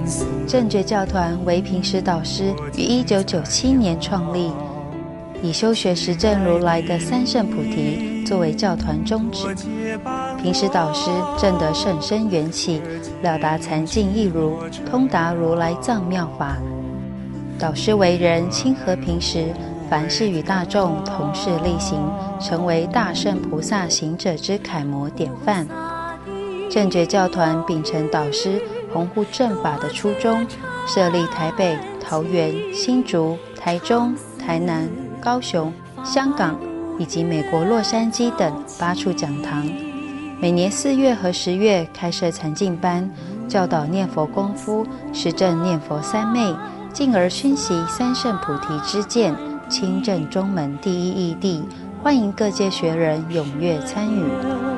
正觉教团为平时导师于1997年创立，以修学实证如来的三圣菩提作为教团宗旨。平时导师证得甚深缘起，了达禅境义如，通达如来藏妙法。导师为人亲和平时，凡事与大众同事力行，成为大圣菩萨行者之楷模典范。正觉教团秉承导师弘护正法的初衷，设立台北、桃园、新竹、台中、台南、高雄、香港以及美国洛杉矶等8处讲堂。每年4月和10月开设禅净班，教导念佛功夫，实证念佛三昧，进而熏习三圣菩提之见，亲证中门第一义谛。欢迎各界学人踊跃参与。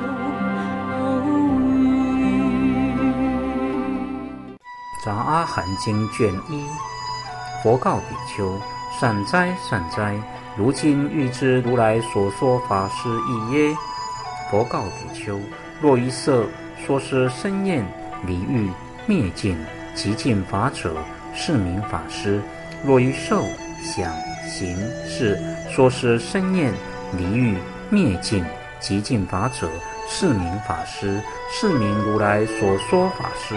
杂阿含经卷1，佛告比丘：善哉善哉，如今欲知如来所说法是义耶？佛告比丘：若于色说是生厌离欲灭尽极尽法者，是名法师；若于受想行识说是生厌离欲灭尽极尽法者，是名法师，是名如来所说法师。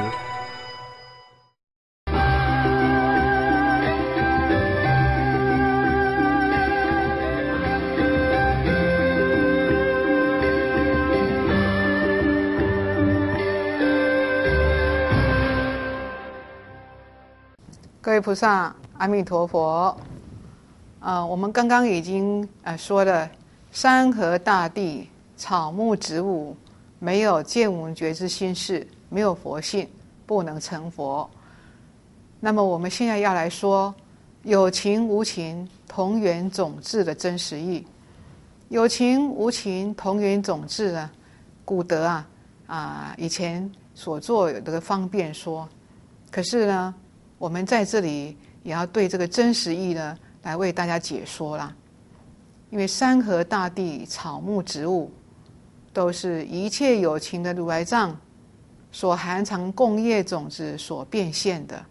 各位菩萨，阿弥陀佛。我们刚刚已经说了，山河大地、草木植物，没有见闻觉知心事，没有佛性，不能成佛。那么我们现在要来说，有情无情同源种智的真实义。有情无情同源种智呢，古德以前所做的方便说，可是呢，我们在这里也要对这个真实义呢，来为大家解说啦。因为山河大地、草木植物，都是一切有情的如来藏所含藏共业种子所变现的。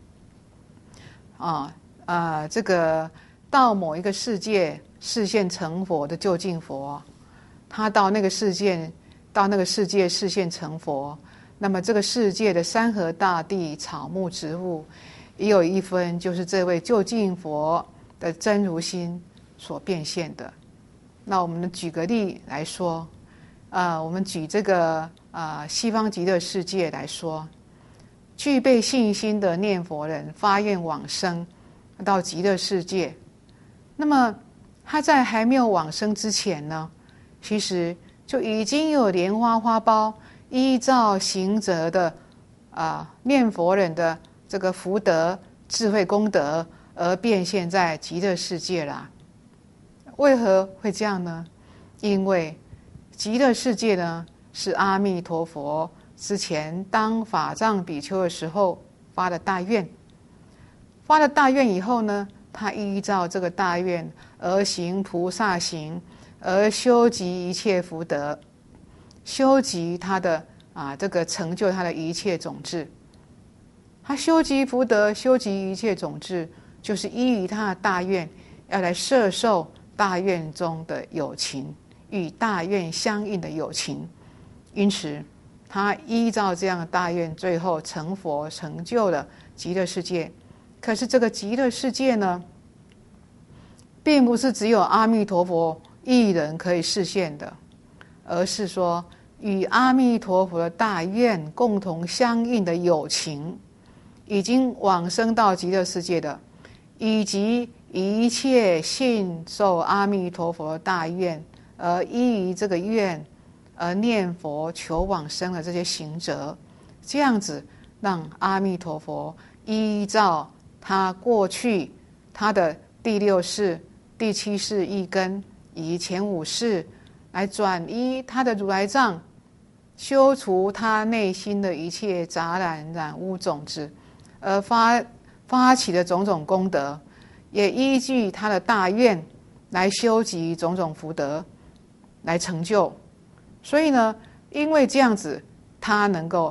这个到某一个世界示现成佛的究竟佛，他到那个世界示现成佛，那么这个世界的山河大地、草木植物，也有一分就是这位究竟佛的真如心所变现的。那我们举个例来说，我们举这个西方极乐世界来说，具备信心的念佛人发愿往生到极乐世界，那么他在还没有往生之前呢，其实就已经有莲花花苞依照行者的念佛人的这个福德、智慧、功德而变现在极乐世界啦。为何会这样呢？因为极乐世界呢，是阿弥陀佛之前当法藏比丘的时候发的大愿，发了大愿以后呢，他依照这个大愿而行菩萨行，而修集一切福德，修集他的这个成就他的一切种智。他修集福德，修集一切种智，就是依于他的大愿，要来摄受大愿中的有情，与大愿相应的有情。因此他依照这样的大愿，最后成佛，成就了极乐世界。可是这个极乐世界呢，并不是只有阿弥陀佛一人可以示现的，而是说与阿弥陀佛的大愿共同相应的有情，已经往生到极乐世界的，以及一切信受阿弥陀佛的大愿而依于这个愿而念佛求往生的这些行者，这样子让阿弥陀佛依照他过去他的第6世、第7世一根以及前5世来转依他的如来藏，修除他内心的一切杂染染污种子，而发起的种种功德，也依据他的大愿来修集种种福德来成就。所以呢，因为这样子，他能够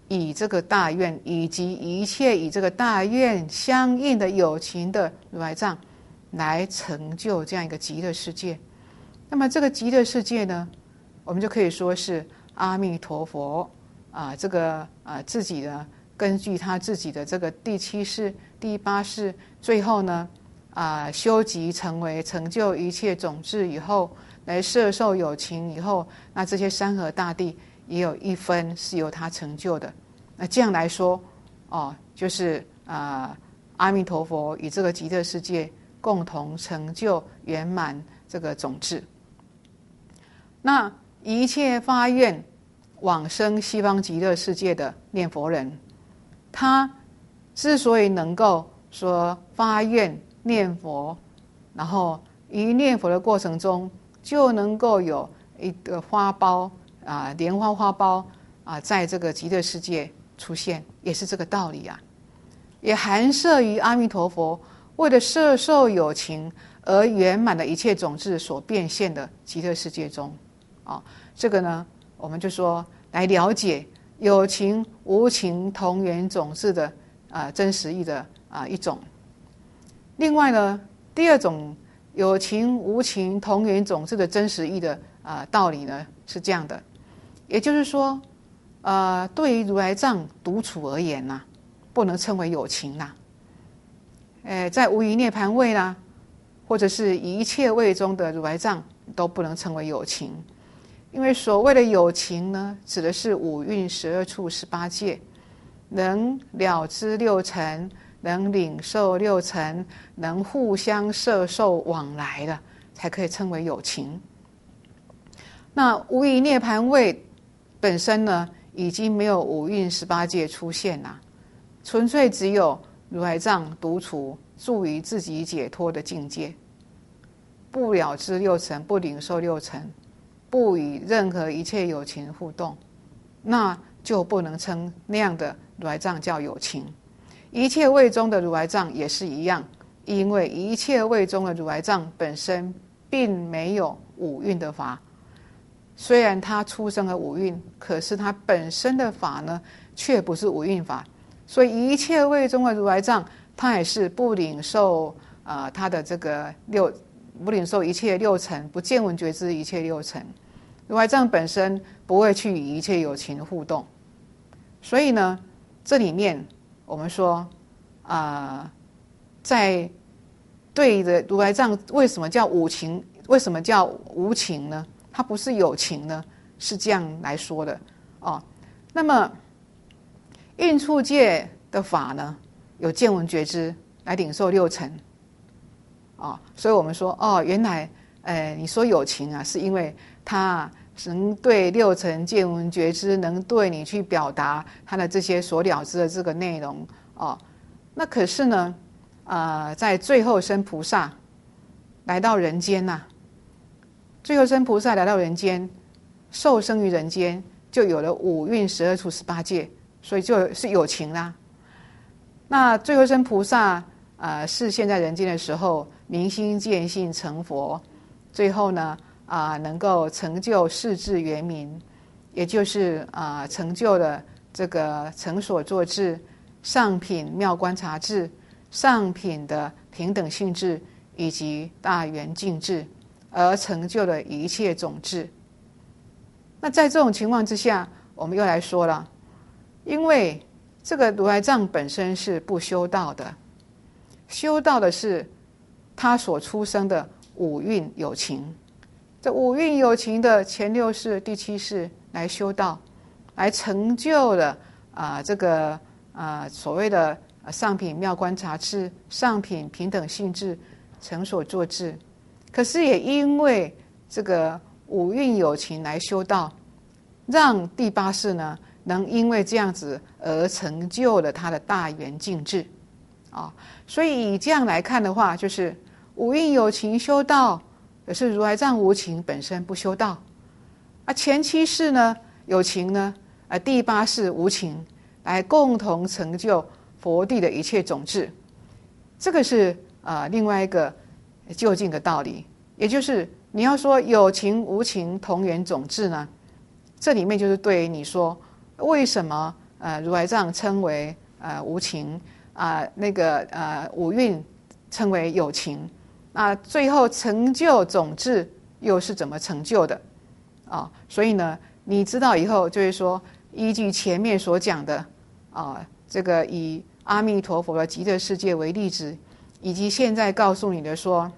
以这个大愿，以及一切以这个大愿相应的有情的如来藏，来成就这样一个极乐世界。那么这个极乐世界呢，我们就可以说是阿弥陀佛自己的根据他自己的这个第7世、第8世，最后呢修集成就一切种智以后，来摄受有情以后，那这些山河大地也有一分是由他成就的。那这样来说，就是阿弥陀佛与这个极乐世界共同成就圆满这个种智。那一切发愿往生西方极乐世界的念佛人，他之所以能够说发愿念佛，然后于念佛的过程中就能够有一个花苞莲花花苞在这个极乐世界出现，也是这个道理啊。也含摄于阿弥陀佛为了摄受有情而圆满的一切种智所变现的极乐世界中这个呢，我们就说来了解有情无情同源种智的真实义的一种。另外呢，第二种有情无情同源种智的真实义的道理呢是这样的，也就是说对于如来藏独处而言不能称为有情在无余涅盘位或者是一切位中的如来藏都不能称为有情。因为所谓的有情呢，指的是五蕴12处18界，能了知六尘，能领受六尘，能互相摄受往来的，才可以称为有情。那无余涅盘位本身呢，已经没有五蕴18界出现纯粹只有如来藏独处住于自己解脱的境界，不了知六尘，不领受六尘，不与任何一切有情互动，那就不能称那样的如来藏叫有情。一切位中的如来藏也是一样，因为一切位中的如来藏本身并没有五蕴的法，虽然它出生了五蕴，可是它本身的法呢，却不是五蕴法。所以一切位中的如来藏，它也是不领受它的这个不领受一切六尘，不见闻觉知一切六尘。如来藏本身不会去与一切有情互动。所以呢，这里面我们说在对的如来藏为什么叫无情，为什么叫无情呢？它不是有情呢？是这样来说的那么蕴处界的法呢，有见闻觉知来领受六尘所以我们说原来你说有情是因为他能对六尘见闻觉知，能对你去表达他的这些所了知的这个内容那可是呢在最后身菩萨来到人间最后身菩萨来到人间，受生于人间，就有了五蕴12处18界，所以就是有情啦。那最后身菩萨是现在人间的时候明心见性成佛，最后呢能够成就世智圆明，也就是成就了这个成所作智、上品妙观察智、上品的平等性智以及大圆净智，而成就了一切种智。那在这种情况之下，我们又来说了，因为这个如来藏本身是不修道的，修道的是他所出生的五蕴有情。这五蕴有情的前6世、第7世来修道，来成就了这个所谓的上品妙观察智、上品平等性智、成所作智。可是也因为这个五蕴有情来修道，让第8世呢能因为这样子而成就了他的大圆净智所以以这样来看的话，就是五蕴有情修道，可是如来藏无情本身不修道前7世呢有情呢第8世无情，来共同成就佛地的一切种智。这个是另外一个究竟的道理，也就是你要说有情无情同源种智呢，这里面就是对于你说为什么如来藏称为无情五蕴称为有情。那最后成就种智又是怎么成就的啊？所以呢，你知道以后就是说，依据前面所讲的这个以阿弥陀佛的极乐世界为例子，以及现在告诉你的说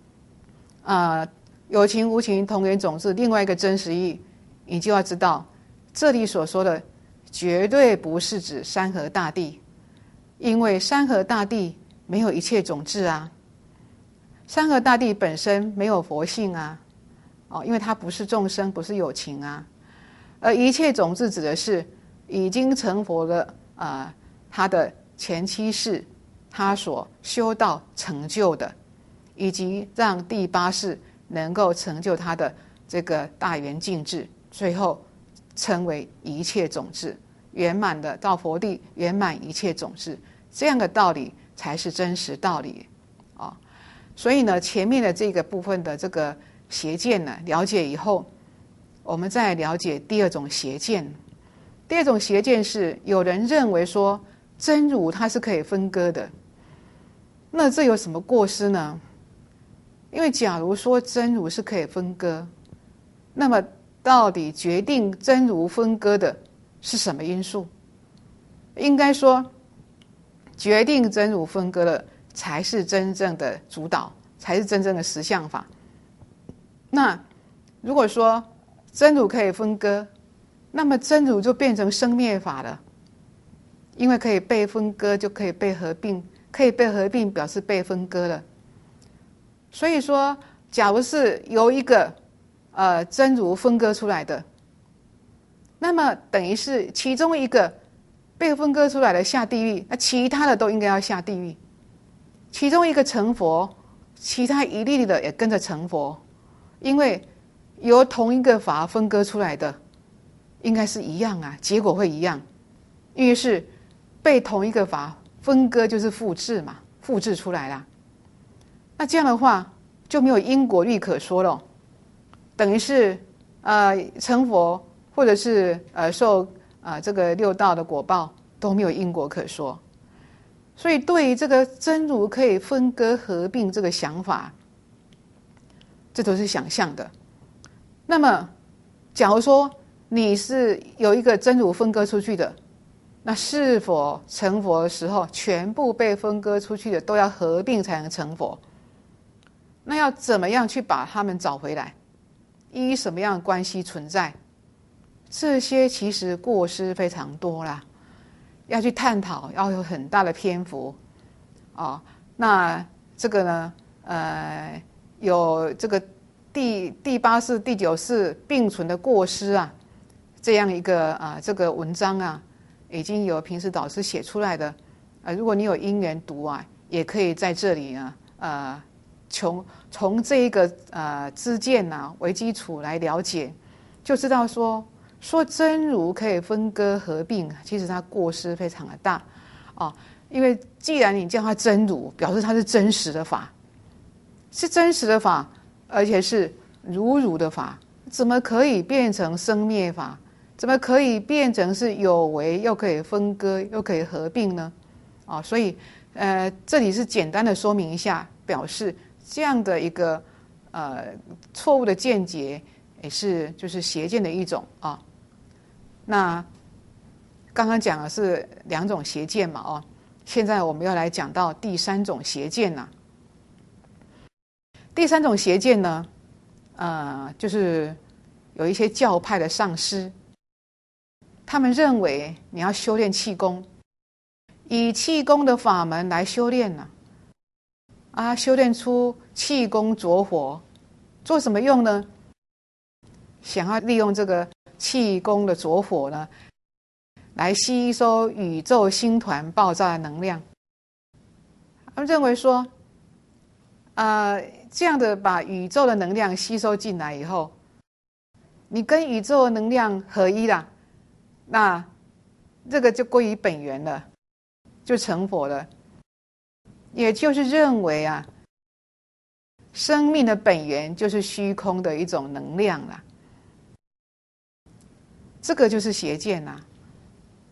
有情无情同源种智另外一个真实义，你就要知道这里所说的绝对不是指山河大地，因为山河大地没有一切种智啊，山河大地本身没有佛性啊，因为它不是众生，不是有情啊。而一切种智指的是已经成佛的他的前七世他所修道成就的，以及让第八世能够成就他的这个大圆净智，最后称为一切种智，圆满的到佛地圆满一切种智，这样的道理才是真实道理啊。所以呢，前面的这个部分的这个邪见呢，了解以后，我们再了解第二种邪见。第二种邪见是有人认为说真如它是可以分割的，那这有什么过失呢？因为假如说真如是可以分割，那么到底决定真如分割的是什么因素？应该说决定真如分割的才是真正的主导，才是真正的实相法。那如果说真如可以分割，那么真如就变成生灭法了，因为可以被分割就可以被合并，可以被合并表示被分割了。所以说假如是由一个真如分割出来的，那么等于是其中一个被分割出来的下地狱，那其他的都应该要下地狱。其中一个成佛，其他一粒粒的也跟着成佛，因为由同一个法分割出来的应该是一样啊，结果会一样，因为是被同一个法分割，就是复制嘛，复制出来啦。那这样的话就没有因果律可说了，等于是成佛或者是受这个六道的果报都没有因果可说。所以对于这个真如可以分割合并这个想法，这都是想象的。那么假如说你是有一个真如分割出去的，那是否成佛的时候全部被分割出去的都要合并才能成佛？那要怎么样去把他们找回来？依什么样的关系存在？这些其实过失非常多啦，要去探讨，要有很大的篇幅那这个呢，有这个第八世、第九世并存的过失啊，这样一个这个文章啊，已经有平时导师写出来的如果你有因缘读也可以在这里呢从这一个知见为基础来了解，就知道说真如可以分割合并，其实它过失非常的大因为既然你叫它真如，表示它是真实的法，是真实的法，而且是如的法，怎么可以变成生灭法？怎么可以变成是有为又可以分割又可以合并呢？所以这里是简单的说明一下，表示这样的一个错误的见解也是就是邪见的一种那刚刚讲的是两种邪见嘛现在我们要来讲到第三种邪见第三种邪见呢就是有一些教派的上师，他们认为你要修炼气功，以气功的法门来修炼修炼出气功着火，做什么用呢？想要利用这个气功的着火呢，来吸收宇宙星团爆炸的能量。他们认为说这样的把宇宙的能量吸收进来以后，你跟宇宙的能量合一了，那这个就归于本源了，就成佛了。也就是认为生命的本源就是虚空的一种能量啦，这个就是邪见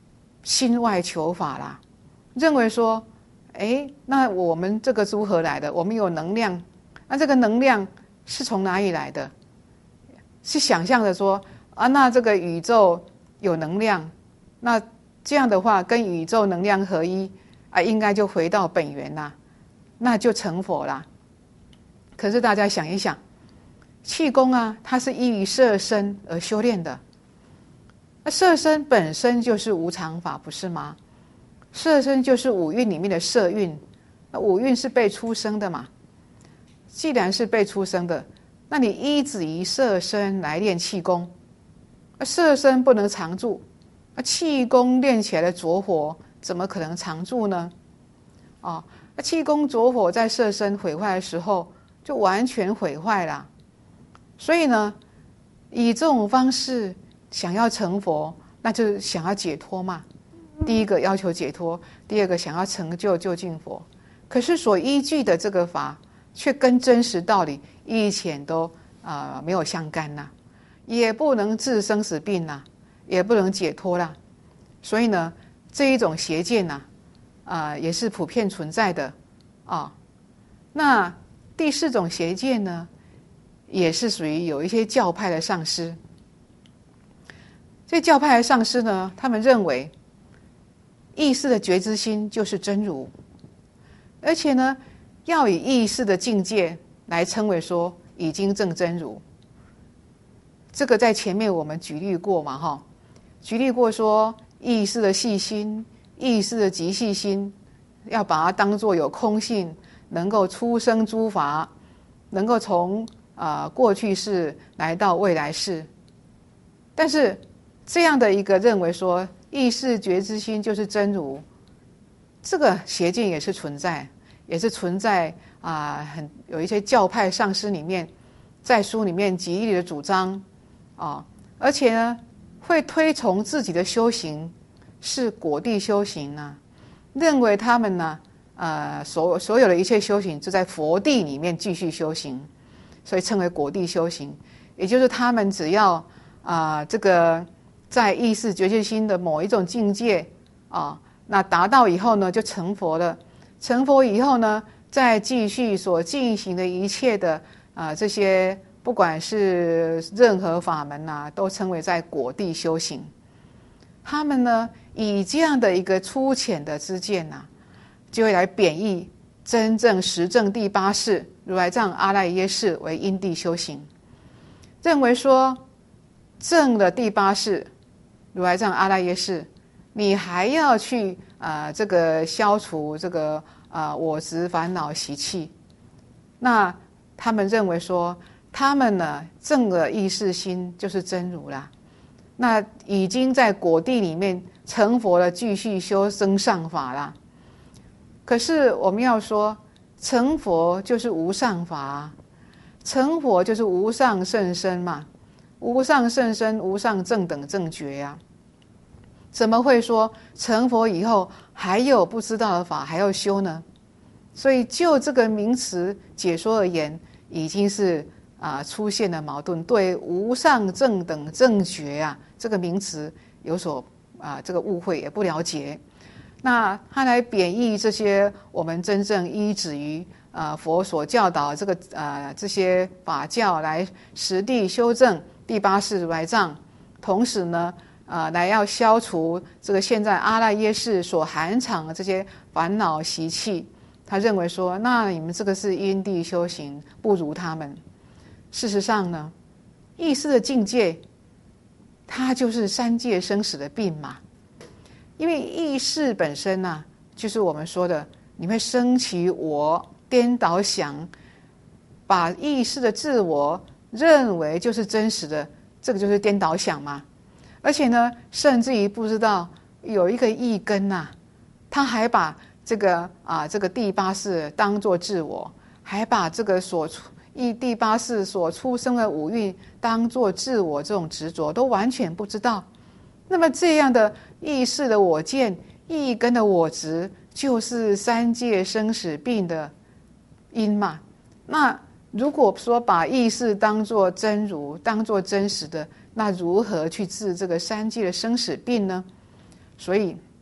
心外求法啦，认为说，那我们这个如何来的？我们有能量，那这个能量是从哪里来的？是想象着说那这个宇宙有能量，那这样的话跟宇宙能量合一应该就回到本源啦，那就成佛啦。可是大家想一想，气功它是依于色身而修炼的，那色身本身就是无常法，不是吗？色身就是五蕴里面的色蕴，那五蕴是被出生的嘛。既然是被出生的，那你依止于色身来练气功，色身不能常住，气功练起来的着火怎么可能常住呢？气功着火在色身毁坏的时候就完全毁坏了。所以呢，以这种方式想要成佛，那就是想要解脱嘛。第一个要求解脱，第二个想要成就究竟佛。可是所依据的这个法却跟真实道理一点都没有相干呐，也不能治生死病呐，也不能解脱啦。所以呢，这一种邪见也是普遍存在的那第四种邪见呢，也是属于有一些教派的上师。这教派的上师呢，他们认为意识的觉知心就是真如，而且呢，要以意识的境界来称为说已经证真如。这个在前面我们举例过嘛，举例过说意识的细心、意识的极细心，要把它当作有空性，能够出生诸法，能够从过去世来到未来世。但是这样的一个认为说意识觉知心就是真如，这个邪见也是存在，也是存在有一些教派上师里面在书里面极力的主张而且呢会推崇自己的修行是果地修行认为他们呢所有的一切修行就在佛地里面继续修行，所以称为果地修行。也就是他们只要这个在意识觉知心的某一种境界那达到以后呢就成佛了。成佛以后呢，再继续所进行的一切的这些不管是任何法门都称为在果地修行。他们呢以这样的一个粗浅的知见就会来贬义真正实证第八世如来藏阿赖耶识为因地修行，认为说证了第八世如来藏阿赖耶识，你还要去这个消除这个我执烦恼习气。那他们认为说他们呢证了意识心就是真如啦，那已经在果地里面成佛了，继续修增上法啦。可是我们要说成佛就是无上法成佛就是无上甚深嘛，无上甚深无上正等正觉怎么会说成佛以后还有不知道的法还要修呢？所以就这个名词解说而言，已经是出现了矛盾，对无上正等正觉这个名词有所这个误会，也不了解。那他来贬义这些我们真正依止于佛所教导这个这些法教来实地修正第八世如来藏，同时呢来要消除这个现在阿赖耶识所含藏的这些烦恼习气。他认为说那你们这个是因地修行，不如他们。事实上呢，意识的境界它就是三界生死的病嘛。因为意识本身就是我们说的你会升起我颠倒想，把意识的自我认为就是真实的，这个就是颠倒想嘛。而且呢甚至于不知道有一个意根他还把这个这个第八世当作自我，还把这个第八世所出生的五蕴当作自我，这种执着都完全不知道。那么这样的意识的我见，意根的我执，就是三界生死病的因嘛。那如果说把意识当作真如，当作真实的，那如何去治这个三界的生死病呢？所以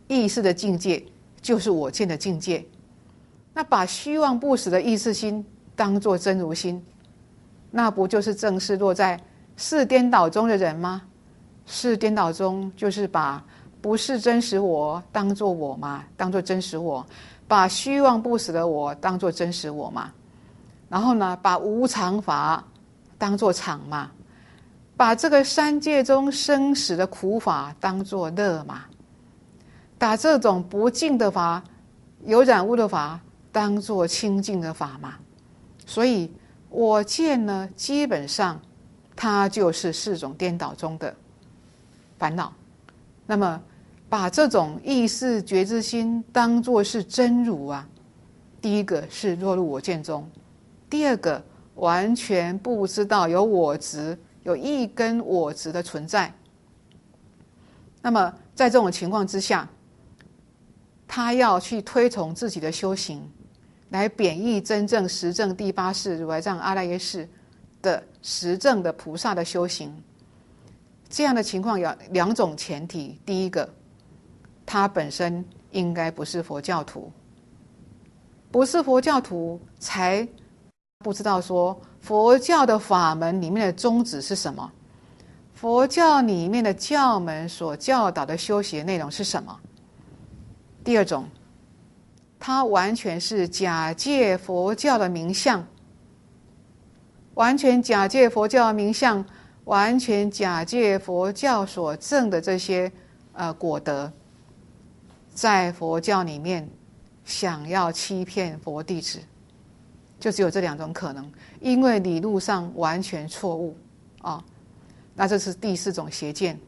意识的境界就是我见的境界。那把虚妄不实的意识心当作真如心，那不就是正是落在四颠倒中的人吗？四颠倒中就是把不是真实我当作我嘛，当作真实我，把虚妄不实的我当作真实我嘛，然后呢，把无常法当作常嘛，把这个三界中生死的苦法当作乐嘛，把这种不净的法、有染污的法当作清净的法嘛。所以我见呢，基本上它就是四种颠倒中的烦恼。那么把这种意识觉知心当作是真如啊，第一个是落入我见中，第二个完全不知道有我执，有一根我执的存在。那么在这种情况之下，他要去推崇自己的修行，来贬义真正实证第八世如来藏阿赖耶识的实证的菩萨的修行。这样的情况有两种前提，第一个，他本身应该不是佛教徒，不是佛教徒才不知道说佛教的法门里面的宗旨是什么，佛教里面的教门所教导的修习内容是什么。第二种，他完全是假借佛教的名相，完全假借佛教的名相，完全假借佛教所证的这些果德，在佛教里面想要欺骗佛弟子，就只有这两种可能，因为理路上完全错误啊。那这是第四种邪见。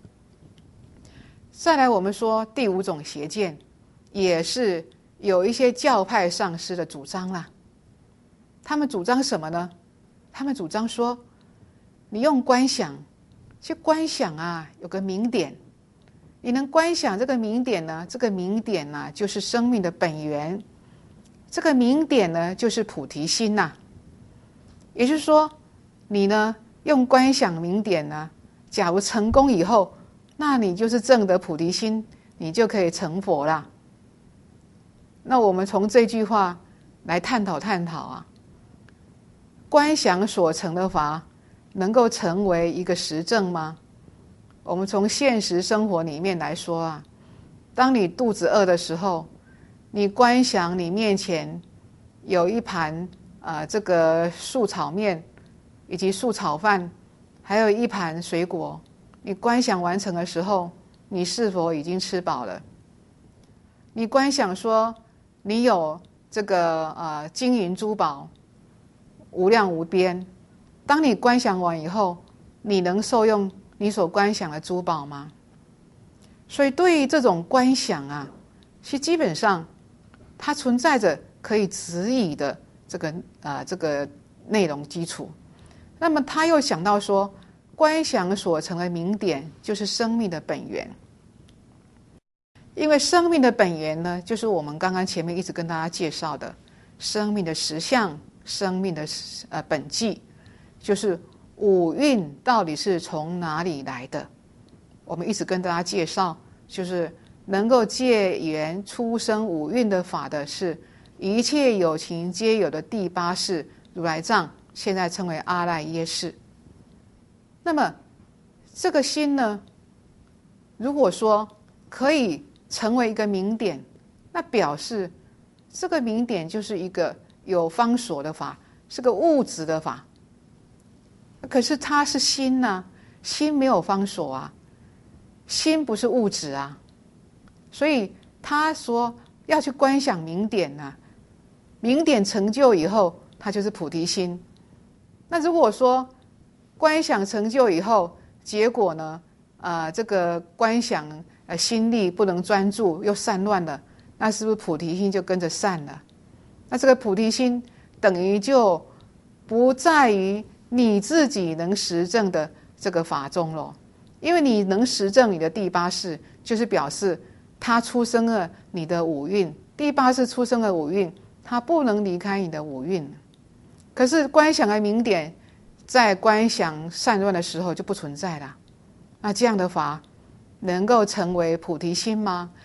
再来我们说第五种邪见，也是有一些教派上师的主张啦。他们主张什么呢？他们主张说，你用观想去观想啊，有个明点，你能观想这个明点呢，这个明点呢，就是生命的本源，这个明点呢，就是菩提心呐。也就是说，你呢用观想明点呢，假如成功以后，那你就是证得菩提心，你就可以成佛啦。那我们从这句话来探讨啊，观想所成的法能够成为一个实证吗？我们从现实生活里面来说啊，当你肚子饿的时候，你观想你面前有一盘这个素炒面以及素炒饭，还有一盘水果，你观想完成的时候，你是否已经吃饱了？你观想说你有这个金银珠宝无量无边，当你观想完以后，你能受用你所观想的珠宝吗？所以对于这种观想啊，其实基本上它存在着可以质疑的这个内容基础。那么他又想到说，观想所成的明点就是生命的本源，因为生命的本源呢，就是我们刚刚前面一直跟大家介绍的生命的实相，生命的本际，就是五蕴到底是从哪里来的。我们一直跟大家介绍，就是能够借缘出生五蕴的法的是一切有情皆有的第八世如来藏，现在称为阿赖耶识。那么这个心呢，如果说可以成为一个明点，那表示这个明点就是一个有方所的法，是个物质的法。可是它是心啊，心没有方所啊，心不是物质啊，所以他说要去观想明点啊，明点成就以后，它就是菩提心。那如果说观想成就以后，结果呢，这个观想心力不能专注，又散乱了，那是不是菩提心就跟着散了？那这个菩提心等于就不在于你自己能实证的这个法中了，因为你能实证你的第八世，就是表示它出生了你的五蕴，第八世出生了五蕴，它不能离开你的五蕴。可是观想的明点，在观想散乱的时候就不存在了。那这样的法能够成为菩提心吗？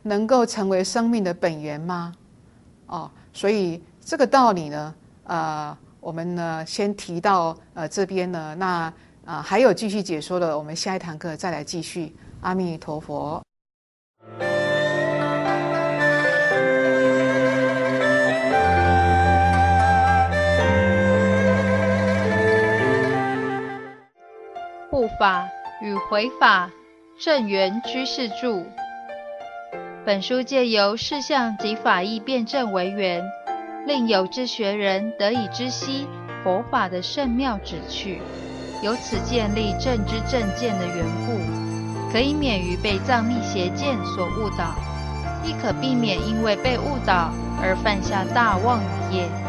能够成为生命的本源吗？所以这个道理呢，我们呢先提到这边呢，那还有继续解说的，我们下一堂课再来继续。阿弥陀佛。 护法与回法，正圆居士著。本书借由事相及法义辩证为缘，令有志学人得以知悉佛法的圣妙旨趣，由此建立正知正见的缘故，可以免于被藏密邪见所误导，亦可避免因为被误导而犯下大妄语业。